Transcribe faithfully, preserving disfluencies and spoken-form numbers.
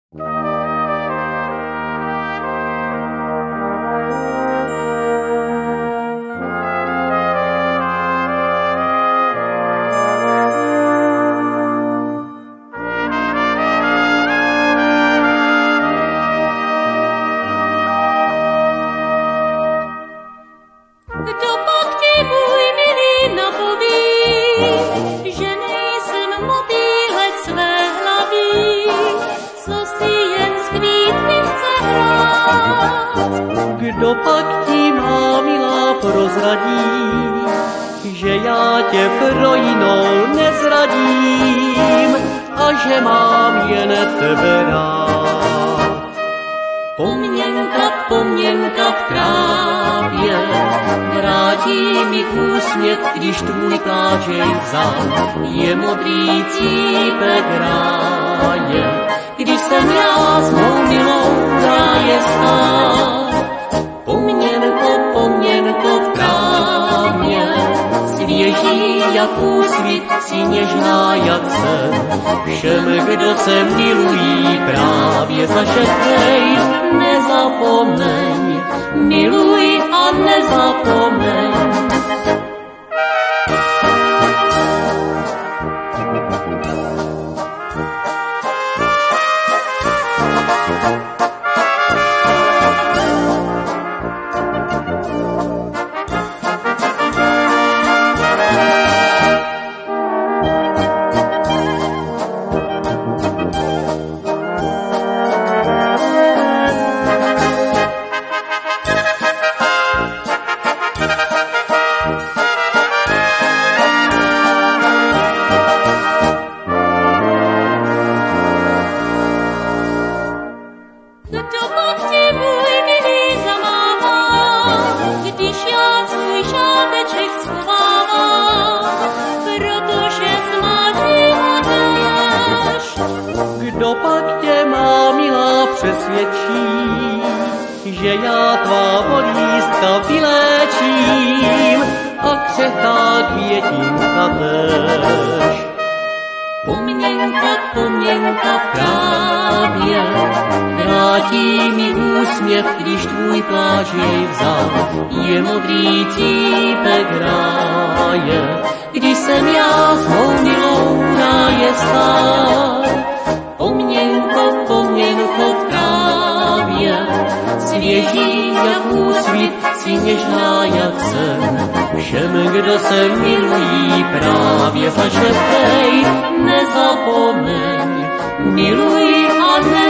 Kdo pak ti, má milá, prozradí, že já tě pro jinou nezradím a že mám jen tebe rád. Pomněnka, pomněnka v trávě vrátí mi úsměv, když tvůj pláčej vzal. Je modrý cípek ráje, když jsem já s mou milou ráje stál. Pomněnko, pomněnko v trávě, svěží jak úsvit, si něžná jak sen. Všem, kdo se milují, právě zašeptej, nezapomeň, miluj a nezapomeň. Kdo pak tě, má milá, přesvědčí, že já tvá bolístka vyléčím a křehká květinka též. Pomněnka, pomněnka v trávě vrátí mi úsměv, když tvůj pláč jej vzal. Je modrý cípek ráje, když jsem já s mou milou ráje stál. Pomněnko, pomněnko v trávě, svěží jak úsvit, si něžná jak sen. Všem, kdo se milují, právě zašeptej, nezapomeň, miluj a ne